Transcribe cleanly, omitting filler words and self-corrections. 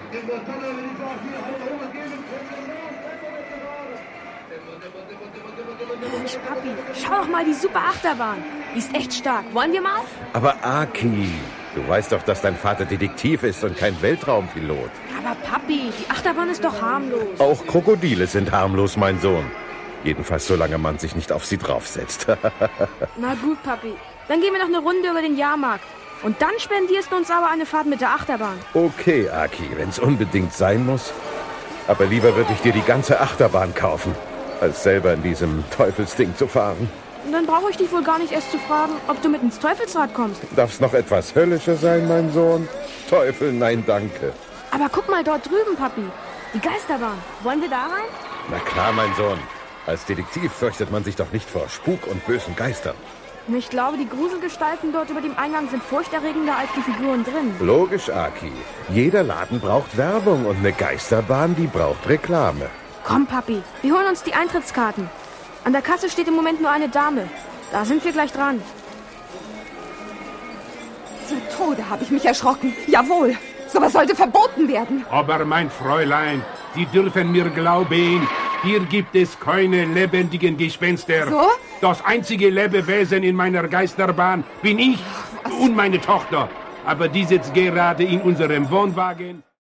Mensch, Papi, schau doch mal die super Achterbahn. Die ist echt stark. Wollen wir mal? Aber Aki, du weißt doch, dass dein Vater Detektiv ist und kein Weltraumpilot. Aber Papi, die Achterbahn ist doch harmlos. Auch Krokodile sind harmlos, mein Sohn. Jedenfalls, solange man sich nicht auf sie draufsetzt. Na gut, Papi. Dann gehen wir noch eine Runde über den Jahrmarkt. Und dann spendierst du uns aber eine Fahrt mit der Achterbahn. Okay, Aki, wenn's unbedingt sein muss. Aber lieber würde ich dir die ganze Achterbahn kaufen, als selber in diesem Teufelsding zu fahren. Und dann brauche ich dich wohl gar nicht erst zu fragen, ob du mit ins Teufelsrad kommst. Darf's noch etwas höllischer sein, mein Sohn? Teufel, nein, danke. Aber guck mal dort drüben, Papi. Die Geisterbahn. Wollen wir da rein? Na klar, mein Sohn. Als Detektiv fürchtet man sich doch nicht vor Spuk und bösen Geistern. Und ich glaube, die Gruselgestalten dort über dem Eingang sind furchterregender als die Figuren drin. Logisch, Aki. Jeder Laden braucht Werbung und eine Geisterbahn, die braucht Reklame. Komm, Papi, wir holen uns die Eintrittskarten. An der Kasse steht im Moment nur eine Dame. Da sind wir gleich dran. Zu Tode habe ich mich erschrocken. Jawohl, sowas sollte verboten werden. Aber mein Fräulein, Sie dürfen mir glauben, hier gibt es keine lebendigen Gespenster. So? Das einzige Lebewesen in meiner Geisterbahn bin ich und meine Tochter. Aber die sitzt gerade in unserem Wohnwagen.